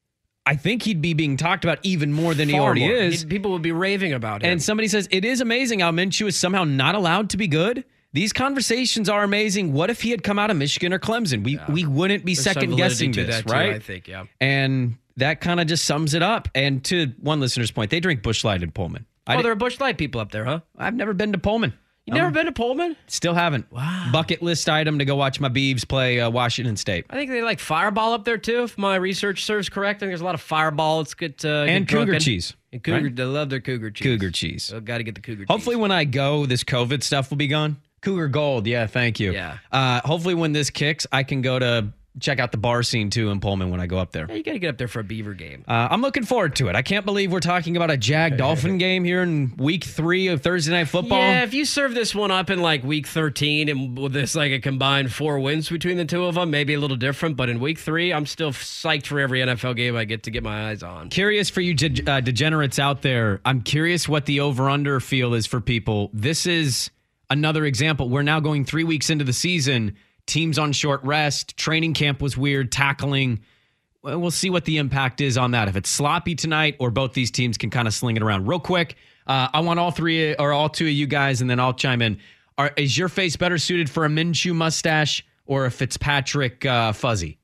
I think he'd be being talked about even more than he already is. People would be raving about him. And somebody says, it is amazing how Minshew is somehow not allowed to be good. These conversations are amazing. What if he had come out of Michigan or Clemson? We wouldn't be second-guessing this, right? Too, I think, yeah. And that kind of just sums it up. And to one listener's point, they drink Busch Light in Pullman. There are Busch Light people up there, huh? I've never been to Pullman. You never been to Pullman? Still haven't. Wow. Bucket list item to go watch my Beavs play Washington State. I think they like Fireball up there, too, if my research serves correct. I think there's a lot of Fireball. It's good to and get Cougar cheese. And Cougar, right? They love their Cougar cheese. Cougar cheese. Got to get the Cougar cheese. Hopefully when I go, this COVID stuff will be gone. Cougar Gold. Yeah, thank you. Yeah. Hopefully when this kicks, I can go to check out the bar scene, too, in Pullman when I go up there. Yeah, you got to get up there for a Beaver game. I'm looking forward to it. I can't believe we're talking about a Jag-Dolphin game here in week 3 of Thursday Night Football. Yeah, if you serve this one up in like week 13 and with this like a combined 4 wins between the two of them, maybe a little different. But in week 3, I'm still psyched for every NFL game I get to get my eyes on. Curious for you degenerates out there. I'm curious what the over-under feel is for people. This is another example. We're now going 3 weeks into the season. Teams on short rest. Training camp was weird. Tackling. We'll see what the impact is on that. If it's sloppy tonight or both these teams can kind of sling it around. Real quick, I want all 2 of you guys, and then I'll chime in. Is your face better suited for a Minshew mustache or a Fitzpatrick fuzzy?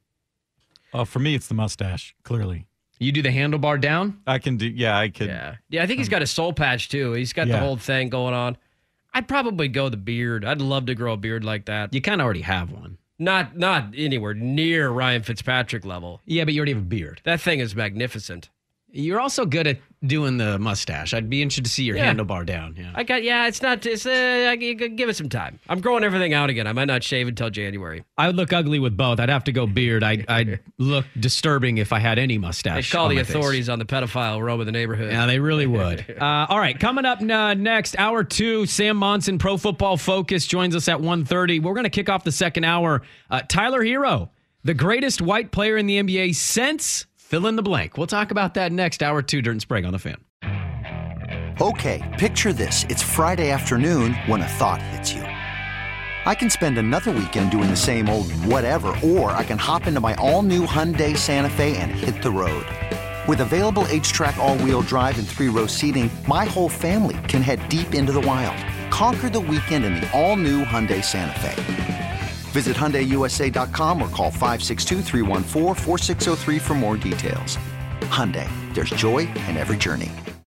For me, it's the mustache, clearly. You do the handlebar down? I can do, yeah, I could. Yeah, I think he's got a soul patch, too. He's got the whole thing going on. I'd probably go the beard. I'd love to grow a beard like that. You kind of already have one. Not anywhere near Ryan Fitzpatrick level. Yeah, but you already have a beard. That thing is magnificent. You're also good at doing the mustache. I'd be interested to see your handlebar down. Yeah, it's not. Give it some time. I'm growing everything out again. I might not shave until January. I would look ugly with both. I'd have to go beard. I'd look disturbing if I had any mustache. They'd call the authorities on the pedophile roaming the neighborhood. Yeah, they really would. All right, coming up next, hour 2, Sam Monson, Pro Football Focus, joins us at 1:30. We're going to kick off the second hour. Tyler Hero, the greatest white player in the NBA since Fill in the blank. We'll talk about that next. Hour 2, Dirt and Sprague on the Fan. Okay, picture this. It's Friday afternoon when a thought hits you. I can spend another weekend doing the same old whatever, or I can hop into my all-new Hyundai Santa Fe and hit the road. With available H-Track all-wheel drive and 3-row seating, my whole family can head deep into the wild. Conquer the weekend in the all-new Hyundai Santa Fe. Visit HyundaiUSA.com or call 562-314-4603 for more details. Hyundai, there's joy in every journey.